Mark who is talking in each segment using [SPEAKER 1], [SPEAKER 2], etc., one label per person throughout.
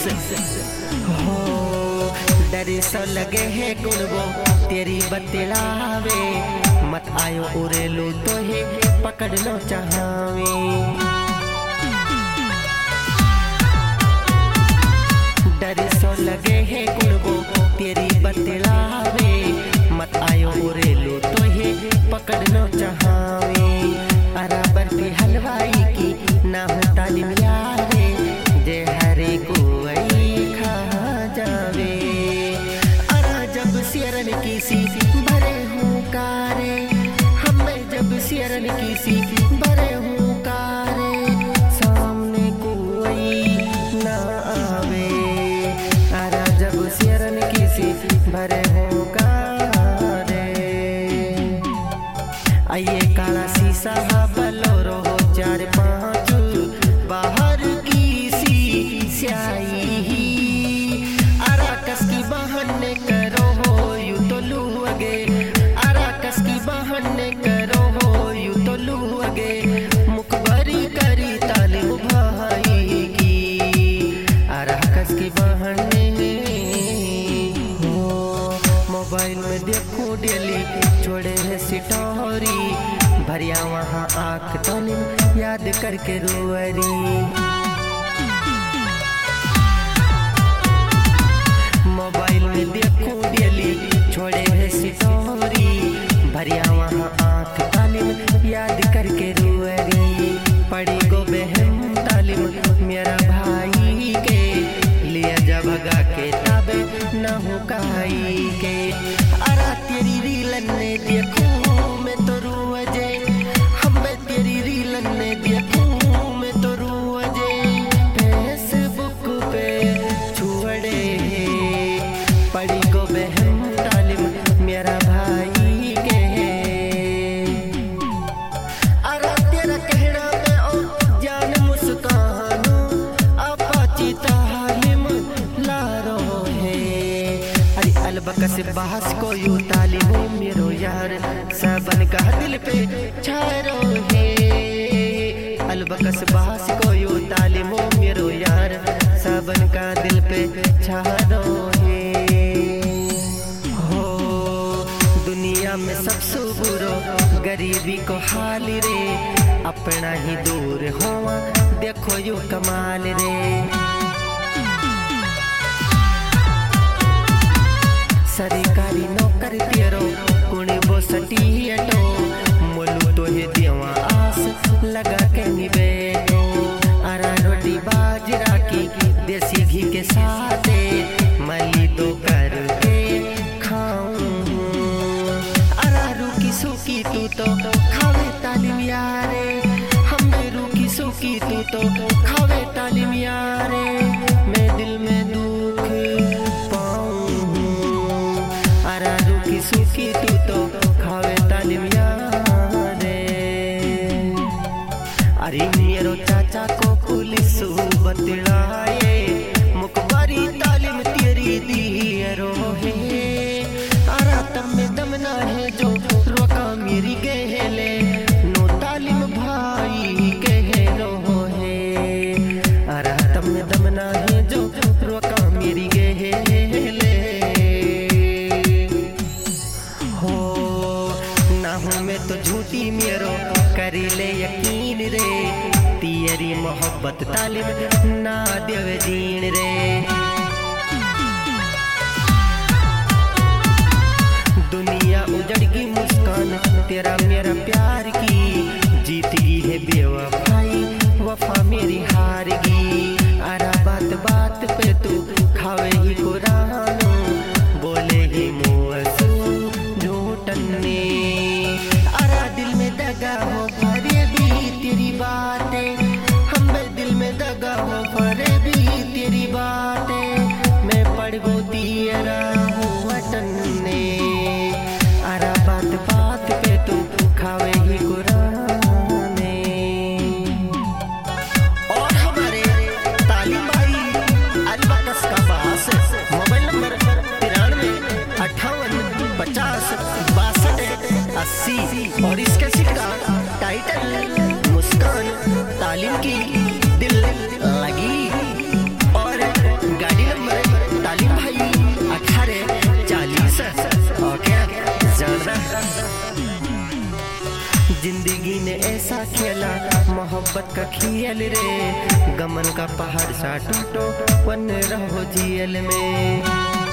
[SPEAKER 1] हो डरे सो लगे है गुणबो तेरी बतलावे मत आयो उरेलू तो है पकड़ लो चाहावे। डरे सो लगे है गुणबो तेरी बतलावे मत आयो उरेलू तो है पकड़ लो चाहावे। अराबर की हलवाई की ना हो तालीम यारे जे हरे को खा जावे। अरा जब सियरन की सी भरे हूँ कारे हमें जब सियरन की सी भरे हूँ कारे सामने कोई ना आवे। अरा जब सियरन की सी भरे हूँ कारे आइए काला शीशा बलोरो हो 4-5 बाहर की सी स्याही। अराकस की बहाने करो हो यू तो लूगे अराकस की बहाने करो हो यू तो लूगे मुखबरी करी तालिम भाई की। अराकस की बहाने हो मोबाइल में देखो डेली छोड़े है सिटोरी भरिया वहाँ आँख तालिम याद करके रोवरी। मोबाइल में देखो डेली छोड़े है सिटोरी भरिया वहाँ आँख तालिम याद करके रोवरी। पड़ी गो बहन तालिम मेरा भाई के लिया जा भगा के ताबे न हो काई के। अरा तेरी रीलन ने देखो मैं तो रोजे हमें तेरी रीलन ने देखो मैं तो रोजे फेसबुक पे छुड़े पड़ी गो बहन तालिम मेरा भाई के। अरा तेरा कहना में ओ जान मुस्कानो अपाची तालिम लारो है। अरे अलबकस बहस को यू तालिम मेरो यार सबन का दिल पे छारो है। अलबकस बहस को यू तालिम मेरो यार सबन का दिल पे छारो है। हो दुनिया में सबसे बुरो गरीबी को हाल रे अपना ही दूर होवा देखो यू कमाल रे। सरकारी नौकर तेरो कुणी बो सटीटो मोलू तो है देवा आस लगा के निबेटो। अरा रोटी बाजरा की देसी घी के साथ मली तो करके खाऊं। अरा रूकी सूखी तू तो खावे तालिम यारे हमें रूकी सूखी तू तो खावे तालिम यारे। मैं दिल में दुख सूखी तू तो खावे तालिम यारे। अरे मेरो चाचा को पुलिस बतलाए मुखबारी तालिम तेरी दियरो है। अरा तम में दमना है जो रोका मेरी गहले नो तालिम भाई कहरो है। अरा तम में दमना है जो रोका मेरी गहले मैं तो झूठी मेरो करी ले यकीन रे तेरी मोहब्बत तालिम ना देवे जीन रे। दुनिया उजड़ की मुस्कान तेरा मेरा प्यार की जीत गई है बेवफाई वफा मेरी हार गई। अरा बात बात पे तू खावे ही कुरानो बोले ही मुँह झूठने। दिल में दगा हो भरे भी तेरी बातें हमें दिल में दगा हो भरे भी तेरी बातें। मैं पढ़ गो तेरा हूँ वतन ने। अरा बात बात पे तू मोहब्बत का खेल रे, गमन का पहाड़ सा टूटो वन रहो झील में।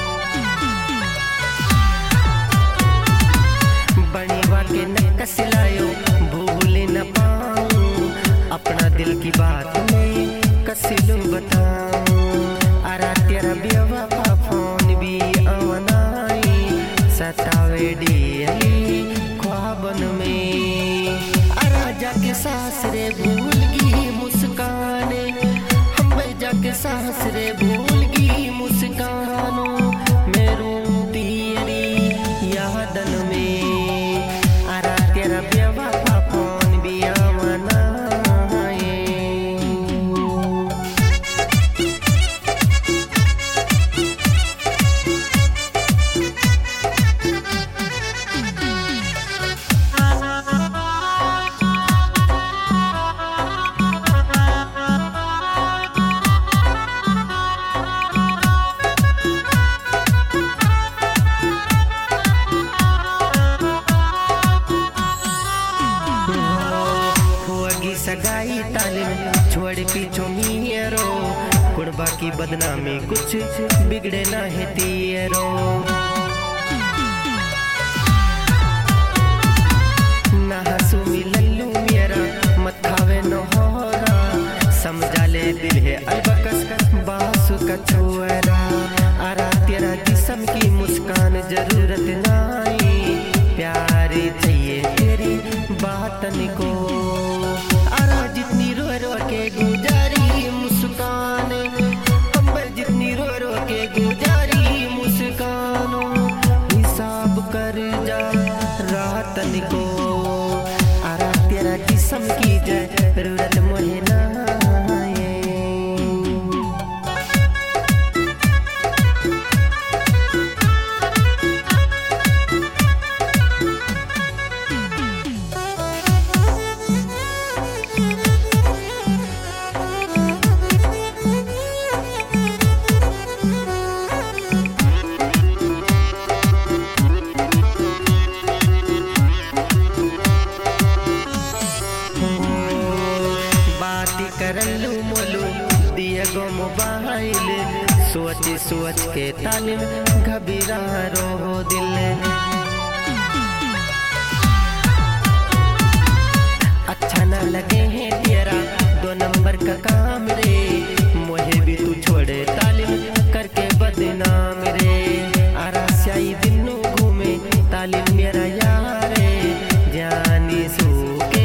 [SPEAKER 1] बनीवा के न कसिलायो भूल न पाऊं, अपना दिल की बात में कसिलू बताऊं। अरा तेरा बेवफा फोन भी आवनाई, सतावे डियली ख्वाबन में। अरा जाके सासरे भूल गई मुस्कान, हम जाके सासरे भूल गई मुस्कानों, मेरू तेरी यादन में। अरा तेरा बेवफा फोन भी आवनाई। सगाई तालीम छोड़ पीछो मियरो, कुर्बा की बदनामी कुछ बिगड़े ना है तेरो। ना हंसू मिलल्लू मेरा मत खावे न होरा, समझा ले दिल है अलबकस बासु का छोरा। अरा तेरा जिस्म की मुस्कान जरूरत नाई, प्यार चाहिए तेरी बातन को। जितनी रो रो के गुजारी मुस्कान, हम जितनी रो रो के गुजारी मुस्कानों, हिसाब कर जा रातन को। अरा तेरा जिस्म की जरूरत मुझे ना करलू मोलू दिया गो मोबाइल, सोच सोच के तालिम घबरा रो दिल। अच्छा ना लगे है तेरा 2 नंबर का काम रे, मुझे भी तू छोड़े तालिम करके बदनाम रे। अरा स्याही दिनों घूमे तालिम मेरा यार रे, जानी सू के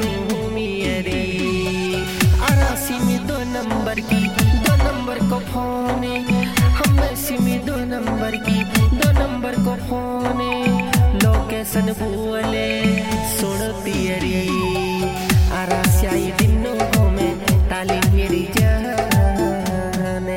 [SPEAKER 1] सिमी 2 नंबर की 2 नंबर को फोन, हमें सिमी 2 नंबर की 2 नंबर को फोन। लोकेशन बोले सुनती अरी, अरा स्याही दिनों घूमे तालिम मेरी जाने।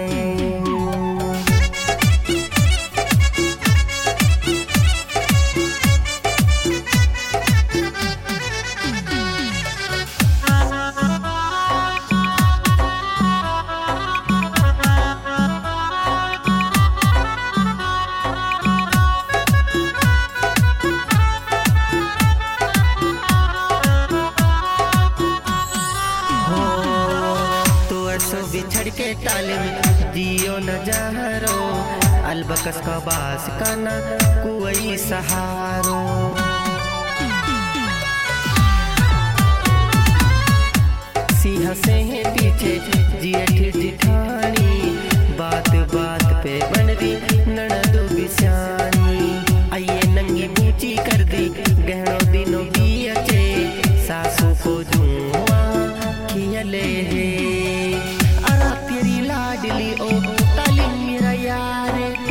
[SPEAKER 1] बिछड़ के तालिम जियो न जहरो, अलबकस का बास का ना कोई सहारो। सिंह से है पीछे जेठ जिठानी, बात बात पे बन दी ननदो बिस्यानी। आइए नंगी बूची कर दी गहनों दिनों की अचे, सासू को जुआ खियले है। अरा तेरी लाडली ओ तालिम मेरा यार,